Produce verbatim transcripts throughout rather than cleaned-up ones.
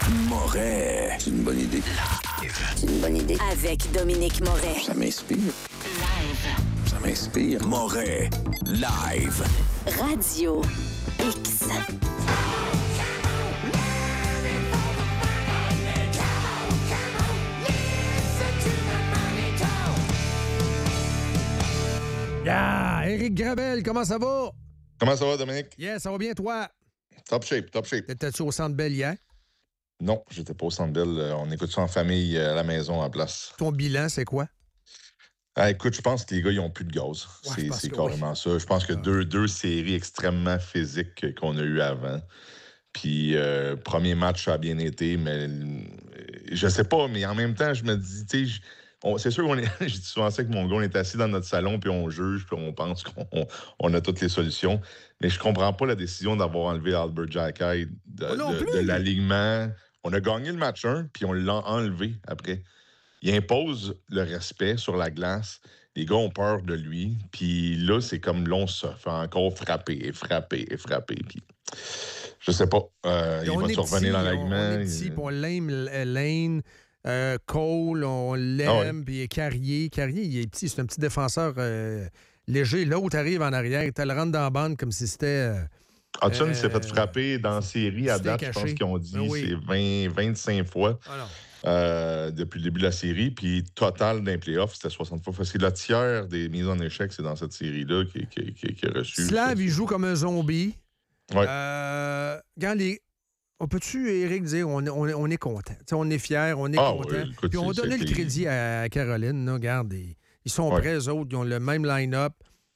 Moret. C'est une bonne idée. C'est une bonne idée. Avec Dominique Moret. Ça m'inspire. Live. Ça m'inspire. Moret. Live. Radio X. Yeah! Éric Gravel, comment ça va? Comment ça va, Dominique? Yeah, ça va bien, toi? Top shape, top shape. T'étais-tu au Centre Bell hier? Non, j'étais pas au Centre Bell. Euh, On écoute ça en famille euh, à la maison, en place. Ton bilan, c'est quoi? Ah, écoute, je pense que les gars, ils ont plus de gaz. Ouais, je c'est pense c'est que carrément oui. ça. Je pense que Ah. deux, deux séries extrêmement physiques qu'on a eues avant. Puis, euh, premier match, ça a bien été, mais euh, je sais pas, mais en même temps, je me dis, tu sais, je- on- c'est sûr qu'on est. Je dis souvent ça que mon gars, on est assis dans notre salon, puis on juge, puis on pense qu'on on- on a toutes les solutions. Mais je comprends pas la décision d'avoir enlevé Albert Jacquet de, Oh non de- plus! de l'alignement. On a gagné le match un, puis on l'a enlevé après. Il impose le respect sur la glace. Les gars ont peur de lui. Puis là, c'est comme l'on se fait encore frapper et frapper et frapper. Puis je sais pas. Euh, Et il on va est se revenir petit, dans on- l'alignement. On est petit, Il- puis on l'aime, euh, Lane, euh, Cole, on l'aime, Ah puis Carrier. Carrier, il est petit, c'est un petit défenseur euh, léger. L'autre arrive en arrière, il te le rentre dans la bande comme si c'était... euh, Hudson Euh, s'est fait frapper dans la série à c'était date. Je caché. pense qu'ils ont dit Ben oui. c'est vingt, vingt-cinq fois Ah non. euh, depuis le début de la série. Puis total d'un playoff, c'était soixante fois. Parce que le tiers des mises en échec, c'est dans cette série-là qui, qui, qui, qui a reçu. Slav, C'est- il joue comme un zombie. Ouais. Euh, regarde, les... on peut-tu, Éric, dire on, est- on, est- on est content? T'sais, on est fiers, on est Ah, content. ouais, écoute, Puis on va c'est- donner c'est le que- crédit à Caroline. Là, regarde, ils, ils sont Ouais. prêts, eux autres. Ils ont le même line-up.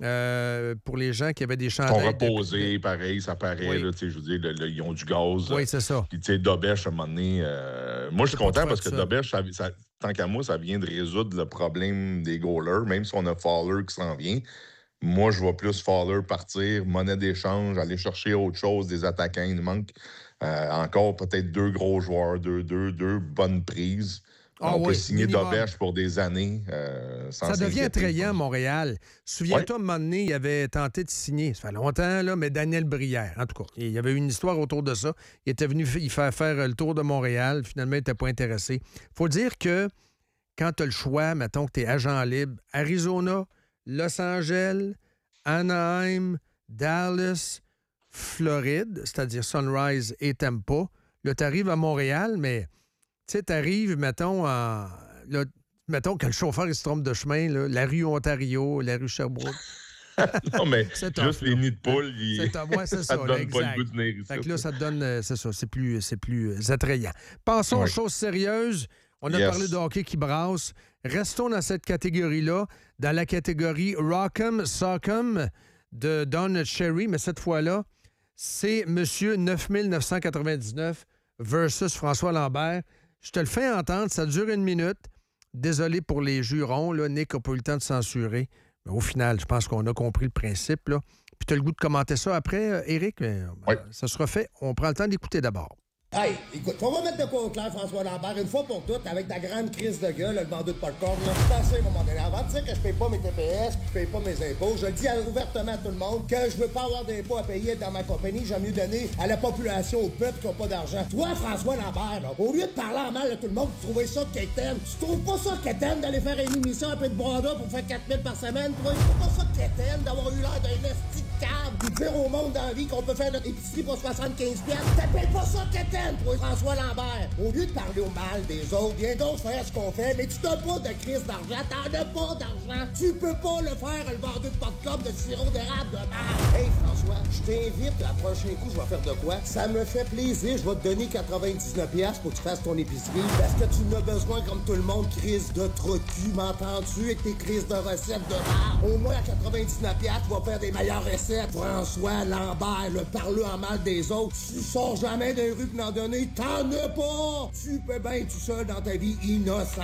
Euh, pour les gens qui avaient des Ils sont chandails. reposés, pareil, ça paraît. Oui. Là, tu sais, je veux dire, le- le- ils ont du gaz. Oui, c'est ça. Puis, tu sais, Dobesch, à un moment donné, euh, moi, je suis C'est pas content trop parce que ça. Dobesch, ça, ça- tant qu'à moi, ça vient de résoudre le problème des goalers, même si on a Fowler qui s'en vient. Moi, je vois plus Fowler partir, monnaie d'échange, aller chercher autre chose, des attaquants. Il nous manque euh, encore peut-être deux gros joueurs, deux, deux, deux bonnes prises. Ah on peut oui, signer minimum. Dobesch pour des années. euh, sans Ça devient s'inquiéter, attrayant, je pense. Montréal. Souviens-toi, à un moment donné, il avait tenté de signer. Ça fait longtemps, là, mais Daniel Brière, en tout cas. Il y avait une histoire autour de ça. Il était venu f- il faire faire le tour de Montréal. Finalement, il n'était pas intéressé. Faut dire que quand tu as le choix, mettons que tu es agent libre, Arizona, Los Angeles, Anaheim, Dallas, Floride, c'est-à-dire Sunrise et Tampa, là, tu arrives à Montréal, mais tu sais, tu arrives, mettons, en. Là, mettons que le chauffeur il se trompe de chemin, là, la rue Ontario, la rue Sherbrooke. Non, mais C'est tough, juste là. les nids de poule, ils- C'est tough. Ouais, c'est ça ça, te là, donne pas le exact. goût de venir ici. Fait que là, ça te donne. euh, c'est ça, c'est plus, c'est plus euh, attrayant. Passons aux Ouais. choses sérieuses. On a Yes. parlé de hockey qui brasse. Restons dans cette catégorie-là, dans la catégorie Rock'em Sock'em de Don Cherry, mais cette fois-là, c'est M. neuf mille neuf cent quatre-vingt-dix-neuf versus François Lambert. Je te le fais entendre, ça dure une minute. Désolé pour les jurons, là, Nick n'a pas eu le temps de censurer. Mais au final, je pense qu'on a compris le principe. Là. Puis tu as le goût de commenter ça après, euh, Éric? Mais, euh, Oui. ça sera fait. On prend le temps d'écouter d'abord. Hey, écoute, on va mettre de quoi au clair, François Lambert, une fois pour toutes, avec ta grande crise de gueule, le bandit de popcorn, là. C'est assez, à un moment donné. Avant de dire que je paye pas mes T P S, puis je paye pas mes impôts, je le dis ouvertement à tout le monde, que je veux pas avoir d'impôts à payer dans ma compagnie, j'aime mieux donner à la population, au peuple qui n'a pas d'argent. Toi, François Lambert, là, au lieu de parler en mal de tout le monde, tu trouvais ça quétaine. Tu trouves pas ça quétaine d'aller faire une émission un peu de bronda pour faire quatre mille par semaine, toi? Tu trouves pas ça quétaine d'avoir eu l'air d'un esti de cave, puis de dire au monde dans la vie qu'on peut faire notre épicerie pour soixante-quinze piastres? T'appelles pas ça quétaine, toi, François Lambert. Au lieu de parler au mal des autres, viens donc faire ce qu'on fait, mais tu t'as pas de crise d'argent, t'en as pas d'argent. Tu peux pas le faire, le vendeur de popcorn de sirop d'érable de merde. Hey François, je t'invite, la prochaine coup, je vais faire de quoi? Ça me fait plaisir, je vais te donner quatre-vingt-dix-neuf piastres pour que tu fasses ton épicerie, parce que tu n'as besoin, comme tout le monde, crise de trou de cul, m'entends-tu, avec tes crises de recettes de merde. Au moins, à quatre-vingt-dix-neuf piastres, tu vas faire des meilleures recettes. François Lambert, le parler en mal des autres, tu sors jamais des rues pour en donner, t'en as pas! Tu peux bien tout seul dans ta vie innocent!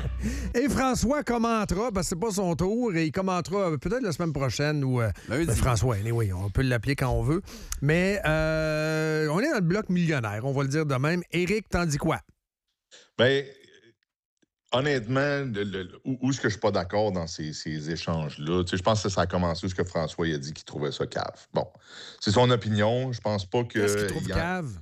Et François commentera, parce que c'est pas son tour, et il commentera peut-être la semaine prochaine ou. euh, Lundi. ben, François, oui, on peut l'appeler quand on veut. Mais euh, on est dans le bloc millionnaire, on va le dire de même. Éric, t'en dis quoi? Ben, honnêtement, le- le- où, où est-ce que je suis pas d'accord dans ces, ces échanges-là? Tu sais, je pense que ça a commencé où ce que François il a dit qu'il trouvait ça cave. Bon, c'est son opinion. Je pense pas que. Qu'est-ce qu'il trouve il y en- cave?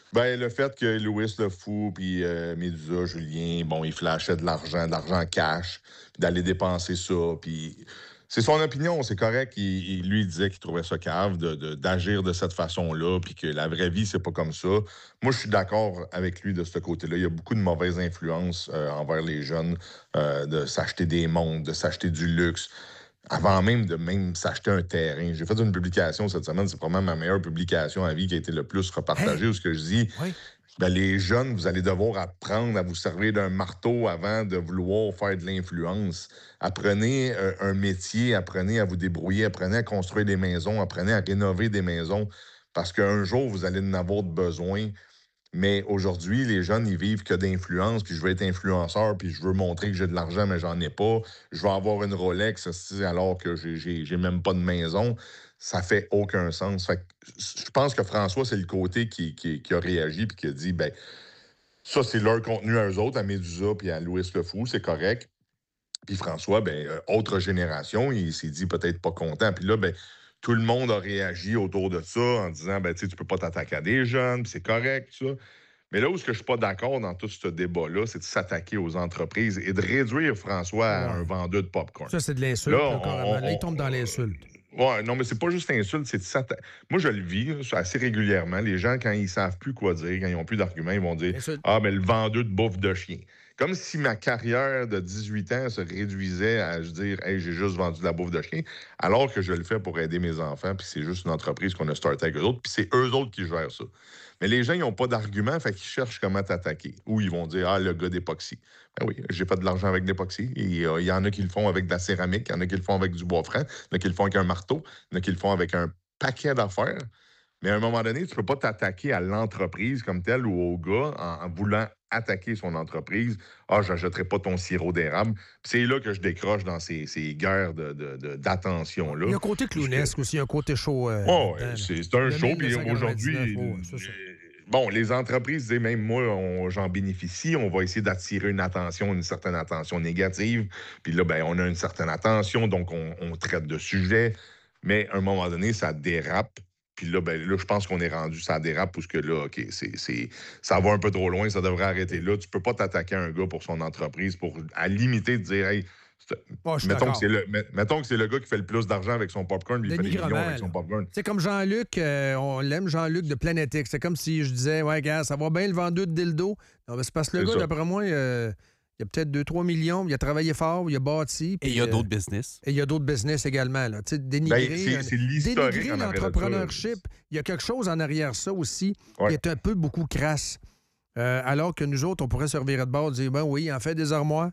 Ben, le fait que Louis le Fou puis euh, Médusa, Julien, bon, ils flashaient de l'argent, de l'argent cash, puis d'aller dépenser ça, puis c'est son opinion, c'est correct. Il, il lui disait qu'il trouvait ça cave de, de, d'agir de cette façon-là, puis que la vraie vie, c'est pas comme ça. Moi, je suis d'accord avec lui de ce côté-là. Il y a beaucoup de mauvaises influences euh, envers les jeunes, euh, de s'acheter des montres, de s'acheter du luxe. Avant même de même s'acheter un terrain. J'ai fait une publication cette semaine, c'est probablement ma meilleure publication à vie qui a été le plus repartagée, hey. Où ce que je dis, oui. ben, les jeunes, vous allez devoir apprendre à vous servir d'un marteau avant de vouloir faire de l'influence. Apprenez euh, un métier, apprenez à vous débrouiller, apprenez à construire des maisons, apprenez à rénover des maisons, parce qu'un jour, vous allez en avoir besoin. Mais aujourd'hui, les jeunes, ils vivent que d'influence, puis je veux être influenceur, puis je veux montrer que j'ai de l'argent, mais j'en ai pas. Je veux avoir une Rolex alors que j'ai, j'ai, j'ai même pas de maison. Ça fait aucun sens. Fait que je pense que François, c'est le côté qui, qui, qui a réagi puis qui a dit, ben ça, c'est leur contenu à eux autres, à Médusa puis à Louis le Fou, c'est correct. Puis François, ben euh, autre génération, il s'est dit peut-être pas content. Puis là, ben tout le monde a réagi autour de ça en disant, ben tu sais, tu peux pas t'attaquer à des jeunes, puis c'est correct, ça. Mais là où je ne suis pas d'accord dans tout ce débat-là, c'est de s'attaquer aux entreprises et de réduire François à ouais. un vendeur de popcorn. Ça, c'est de l'insulte, là, là, carrément. On, là, il tombe dans l'insulte. Oui, non, mais c'est pas juste l'insulte, c'est de s'attaquer. Moi, je le vis assez régulièrement. Les gens, quand ils savent plus quoi dire, quand ils n'ont plus d'arguments, ils vont dire « Ah, mais le vendeur de bouffe de chien ». Comme si ma carrière de dix-huit ans se réduisait à je dire « Hey, j'ai juste vendu de la bouffe de chien », alors que je le fais pour aider mes enfants, puis c'est juste une entreprise qu'on a startée avec eux autres, puis c'est eux autres qui gèrent ça. Mais les gens, ils n'ont pas d'argument, fait qu'ils cherchent comment t'attaquer. Ou ils vont dire « Ah, le gars d'époxy ». Ben oui, j'ai fait de l'argent avec l'époxy. Il euh, y en a qui le font avec de la céramique, il y en a qui le font avec du bois franc, il y en a qui le font avec un marteau, il y en a qui le font avec un paquet d'affaires. Mais à un moment donné, tu ne peux pas t'attaquer à l'entreprise comme telle ou au gars en, en voulant attaquer son entreprise. « Ah, je n'achèterai pas ton sirop d'érable. » Puis c'est là que je décroche dans ces, ces guerres de, de, de, d'attention-là. Il y a un côté clownesque que... aussi, il y a un côté show. Euh, oh, ouais, c'est, c'est un show. Puis aujourd'hui, oh, ça, ça. bon, les entreprises, même moi, on, j'en bénéficie. On va essayer d'attirer une attention, une certaine attention négative. Puis là, ben, on a une certaine attention, donc on, on traite de sujets. Mais à un moment donné, ça dérape. Puis là, ben, là, je pense qu'on est rendu, ça dérape, parce que là, OK, c'est, c'est, ça va un peu trop loin, ça devrait arrêter là. Tu peux pas t'attaquer à un gars pour son entreprise, pour, à limiter, de dire, hey, oh, mettons, que c'est le, mettons que c'est le gars qui fait le plus d'argent avec son popcorn, puis il fait des millions avec son popcorn. C'est comme Jean-Luc, euh, on l'aime, Jean-Luc de Planète X. C'est comme si je disais, ouais, gars, ça va bien le vendeur de dildo. Non, ben, c'est parce que le c'est gars, ça. D'après moi, euh, il y a peut-être deux trois millions, il a travaillé fort, il a bâti. Et il y a euh, d'autres business. Et il y a d'autres business également. Là. Dénigrer, ben, c'est, c'est l'historique dénigrer l'entrepreneurship, il y a quelque chose en arrière ça aussi ouais. qui est un peu beaucoup crasse. Euh, alors que nous autres, on pourrait se revirer de bord et dire, ben oui, il en fait des armoires.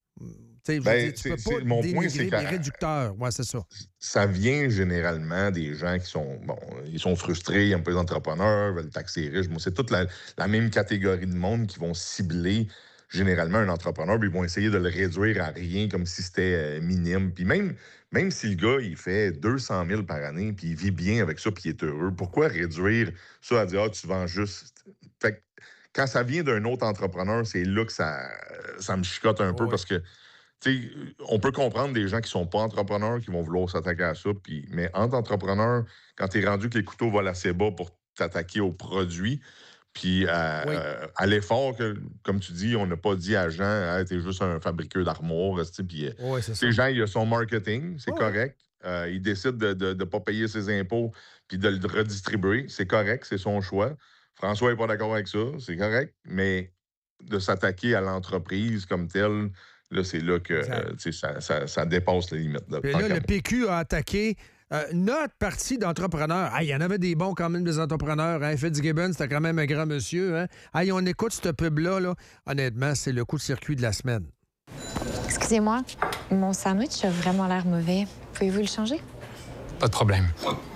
Ben, dire, tu peux pas mon point, c'est des réducteurs. Ouais, c'est ça. Ça vient généralement des gens qui sont, bon, ils sont frustrés, ils n'aiment pas les entrepreneurs, veulent taxer les riches. Bon, c'est toute la, la même catégorie de monde qui vont cibler généralement un entrepreneur, puis ils vont essayer de le réduire à rien comme si c'était euh, minime. Puis même, même si le gars, il fait deux cent mille par année, puis il vit bien avec ça, puis il est heureux, pourquoi réduire ça à dire « Ah, tu vends juste... » Fait que quand ça vient d'un autre entrepreneur, c'est là que ça, ça me chicote un oh, peu, ouais. parce que t'sais, on peut comprendre des gens qui sont pas entrepreneurs, qui vont vouloir s'attaquer à ça, puis, mais entre entrepreneurs, quand tu es rendu que les couteaux volent assez bas pour t'attaquer aux produits, puis à, oui. euh, à l'effort, que, comme tu dis, on n'a pas dit à Jean hey, « t'es juste un fabriqueur d'armoires », puis oui, c'est Jean, il a son marketing, c'est oh. correct. Euh, il décide de ne pas payer ses impôts puis de le redistribuer, c'est correct, c'est son choix. François n'est pas d'accord avec ça, c'est correct, mais de s'attaquer à l'entreprise comme telle, là, c'est là que euh, ça, ça, ça dépasse les limites. Puis là, le P Q a attaqué euh, notre parti d'entrepreneurs. Il ah, y en avait des bons quand même, des entrepreneurs. Hein? Fitzgibbon, c'était quand même un grand monsieur. Hein? Ah, on écoute ce pub-là. Là. Honnêtement, c'est le coup de circuit de la semaine. Excusez-moi, mon sandwich a vraiment l'air mauvais. Pouvez-vous le changer? Pas de problème.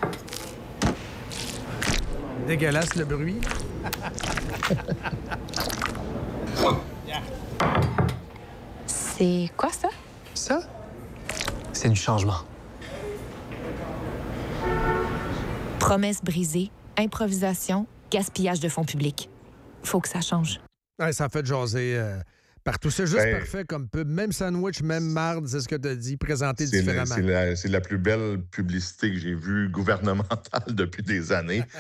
Dégueulasse le bruit. C'est quoi ça? Ça? C'est du changement. Promesses brisées, improvisation, gaspillage de fonds publics. Faut que ça change. Ouais, ça fait jaser euh, partout. C'est juste ben, parfait comme pub. Même sandwich, même marde, c'est ce que tu as dit, présenté c'est différemment. La, c'est, la, c'est la plus belle publicité que j'ai vue gouvernementale depuis des années.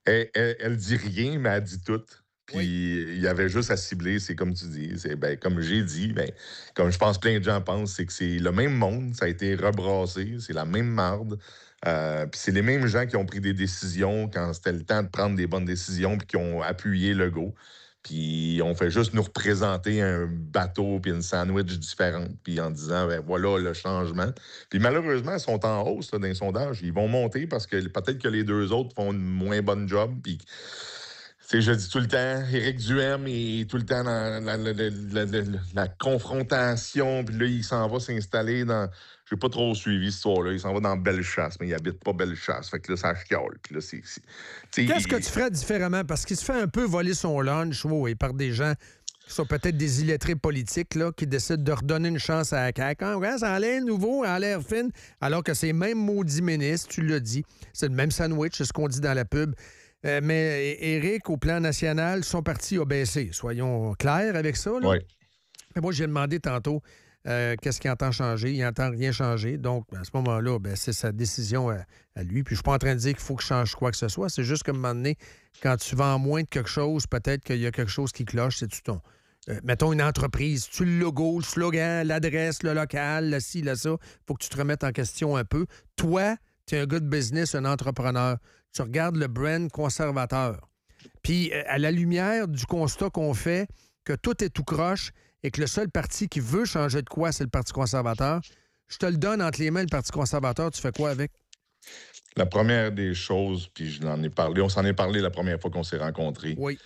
Elle, elle, elle dit rien, mais elle dit tout. Puis Oui. il y avait juste à cibler, c'est comme tu dis, c'est ben, comme j'ai dit, ben, comme je pense plein de gens pensent, c'est que c'est le même monde, ça a été rebrassé, c'est la même marde. Euh, puis c'est les mêmes gens qui ont pris des décisions quand c'était le temps de prendre des bonnes décisions puis qui ont appuyé le go. Puis on fait juste nous représenter un bateau puis une sandwich différente, puis en disant, ben voilà le changement. Puis malheureusement, ils sont en hausse là, dans les sondages. Ils vont monter parce que peut-être que les deux autres font une moins bonne job. Puis, tu sais, je dis tout le temps, Éric Duhem est tout le temps dans la, la, la, la, la, la confrontation. Puis là, il s'en va s'installer dans... J'ai pas trop suivi cette histoire-là. Il s'en va dans Bellechasse, mais il habite pas Bellechasse. Fait que là, ça chiale. Puis là, c'est... c'est Qu'est-ce que il... tu ferais différemment? Parce qu'il se fait un peu voler son lunch, oui, par des gens qui sont peut-être des illettrés politiques, là, qui décident de redonner une chance à la C A Q. Ah, ouais, ça a l'air nouveau, ça a l'air fine, alors que c'est même maudit ministre, tu l'as dit. C'est le même sandwich, c'est ce qu'on dit dans la pub. Euh, mais Éric, au plan national, son parti a baissé. Soyons clairs avec ça. Là. Oui. Mais moi, j'ai demandé tantôt euh, qu'est-ce qu'il entend changer. Il n'entend rien changer. Donc, à ce moment-là, ben, c'est sa décision à, à lui. Puis, je ne suis pas en train de dire qu'il faut qu'il change quoi que ce soit. C'est juste qu'à un moment donné, quand tu vends moins de quelque chose, peut-être qu'il y a quelque chose qui cloche. C'est-tu ton... Euh, mettons une entreprise, tu le logo, le slogan, l'adresse, le local, le ci, le ça. Il faut que tu te remettes en question un peu. Toi, tu es un gars de business, un entrepreneur. Tu regardes le brand conservateur. Puis, euh, à la lumière du constat qu'on fait que tout est tout croche et que le seul parti qui veut changer de quoi, c'est le Parti conservateur, je te le donne entre les mains, le Parti conservateur, tu fais quoi avec? La première des choses, puis je l'en ai parlé, on s'en est parlé la première fois qu'on s'est rencontrés. Oui.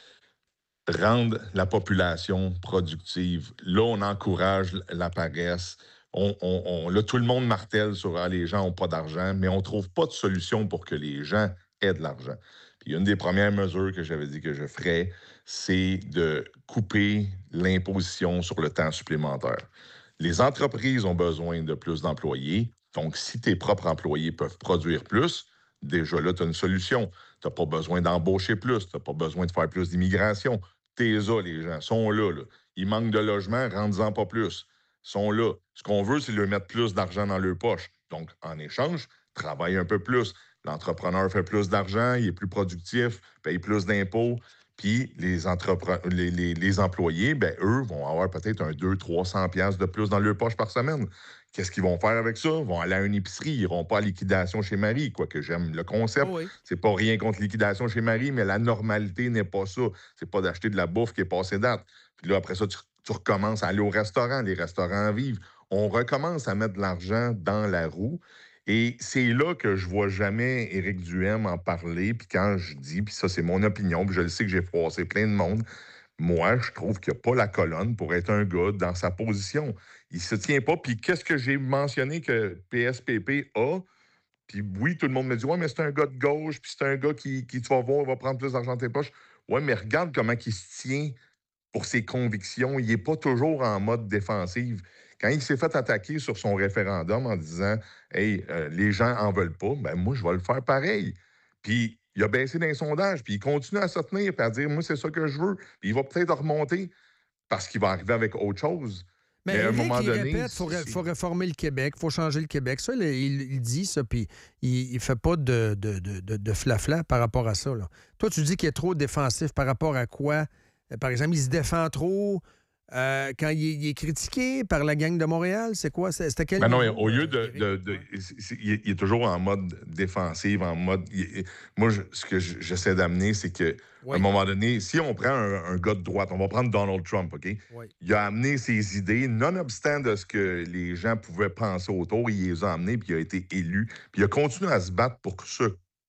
Rendre la population productive. Là, on encourage la paresse. On, on, on, là, tout le monde martèle sur ah, les gens n'ont pas d'argent, mais on ne trouve pas de solution pour que les gens aient de l'argent. Puis une des premières mesures que j'avais dit que je ferais, c'est de couper l'imposition sur le temps supplémentaire. Les entreprises ont besoin de plus d'employés. Donc, si tes propres employés peuvent produire plus, déjà là, tu as une solution. Tu n'as pas besoin d'embaucher plus. Tu n'as pas besoin de faire plus d'immigration. T'es là, les gens. Ils sont là, là. Ils manquent de logement, rends-en pas plus. Ils sont là. Ce qu'on veut, c'est leur mettre plus d'argent dans leur poche. Donc, en échange, travaille un peu plus. L'entrepreneur fait plus d'argent, il est plus productif, paye plus d'impôts. Puis les, entrepre... les, les, les employés, ben eux, vont avoir peut-être un deux cents à trois cents piastres de plus dans leur poche par semaine. Qu'est-ce qu'ils vont faire avec ça? Ils vont aller à une épicerie, ils n'iront pas à liquidation chez Marie, quoique j'aime le concept. Oh oui. C'est pas rien contre liquidation chez Marie, mais la normalité n'est pas ça. C'est pas d'acheter de la bouffe qui est passée date. Puis là, après ça, tu, tu recommences à aller au restaurant. Les restaurants vivent. On recommence à mettre de l'argent dans la roue. Et c'est là que je vois jamais Éric Duhem en parler. Puis quand je dis, puis ça, c'est mon opinion, puis je le sais que j'ai froissé plein de monde, moi, je trouve qu'il n'y a pas la colonne pour être un gars dans sa position. Il se tient pas. Puis qu'est-ce que j'ai mentionné que P S P P a? Puis oui, tout le monde me dit, ouais, mais c'est un gars de gauche, puis c'est un gars qui, qui, tu vas voir, va prendre plus d'argent de tes poches. Ouais, mais regarde comment il se tient pour ses convictions. Il n'est pas toujours en mode défensive. Quand il s'est fait attaquer sur son référendum en disant « Hey, euh, les gens en veulent pas », ben moi, je vais le faire pareil. Puis il a baissé dans les sondages, puis il continue à se tenir et à dire « Moi, c'est ça que je veux ». Puis il va peut-être remonter parce qu'il va arriver avec autre chose. Mais, Mais à un Éric, moment il donné... répète, il faut, faut réformer le Québec, il faut changer le Québec. Ça, il, il dit ça, puis il ne fait pas de, de, de, de flafla par rapport à ça. Là. Toi, tu dis qu'il est trop défensif par rapport à quoi? Par exemple, il se défend trop... Euh, quand il est, il est critiqué par la gang de Montréal, c'est quoi? C'était quel Ben non, niveau, au lieu euh, de... de, de c'est, il, est, il est toujours en mode défensif, en mode... Il, moi, je, ce que j'essaie d'amener, c'est qu'à oui. un moment donné, si on prend un, un gars de droite, on va prendre Donald Trump, OK? Oui. Il a amené ses idées, nonobstant de ce que les gens pouvaient penser autour, il les a amenés, puis il a été élu. Puis il a continué à se battre pour ça,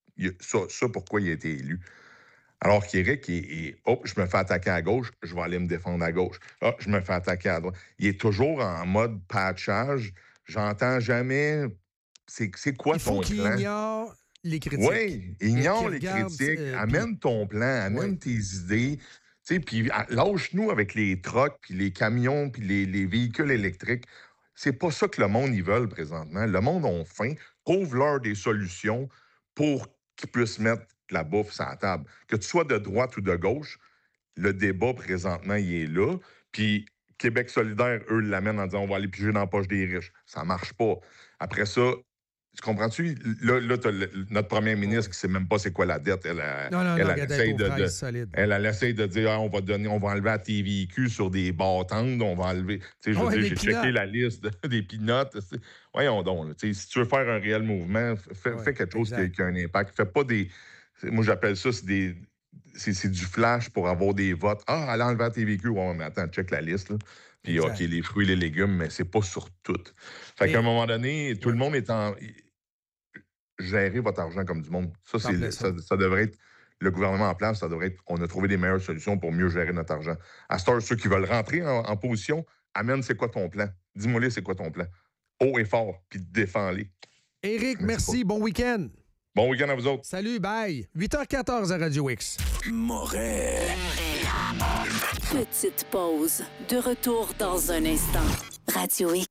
ça, ça pourquoi il a été élu. Alors qu'Éric, il, il, oh, je me fais attaquer à gauche, je vais aller me défendre à gauche. Oh, je me fais attaquer à droite. Il est toujours en mode patchage. J'entends jamais. C'est, c'est quoi il faut ton qu'il plan? ignore les critiques. Oui, ignore les regarde, critiques. euh, amène puis... ton plan, amène oui. tes idées. Puis lâche-nous avec les trucks, puis les camions, puis les, les véhicules électriques. C'est pas ça que le monde ils veulent présentement. Le monde a faim. Trouve-leur des solutions pour qu'ils puissent mettre la bouffe sur la table. Que tu sois de droite ou de gauche, le débat, présentement, il est là. Puis Québec solidaire, eux, l'amènent en disant « on va aller piger dans la poche des riches ». Ça marche pas. Après ça, Tu comprends-tu? Là, là t'as le, notre premier ministre qui ne sait même pas c'est quoi la dette. Elle, a, non, non, elle, non, elle, elle essaye de, de, solide. elle, elle essaye de dire ah, on va donner, on va enlever la T V Q sur des bâtantes, on va enlever. Tu sais, je veux oh, dire, j'ai pinottes. checké la liste de, des pinottes. Voyons donc, là, si tu veux faire un réel mouvement, fais, ouais, fais quelque chose qui a, exact. qui a un impact. Fais pas des. Moi, j'appelle ça, c'est des. C'est, c'est du flash pour avoir des votes. Ah, elle a enlevé la T V Q. Ouais, mais attends, check la liste. Là. Puis, exact. OK, les fruits et les légumes, mais c'est pas sur tout. Fait Et... qu'à un moment donné, tout ouais. le monde est en. Gérer votre argent comme du monde. Ça, c'est, ça, ça devrait être. Le gouvernement en place, ça devrait être. On a trouvé des meilleures solutions pour mieux gérer notre argent. À ce temps, ceux qui veulent rentrer en, en position, amène c'est quoi ton plan. Dis-moi-les, c'est quoi ton plan. Haut et fort, puis défends-les. Éric, merci. Bon week-end. Bon week-end à vous autres. Salut, bye. huit heures quatorze à Radio X. Moret. Petite pause. De retour dans un instant. Radio X.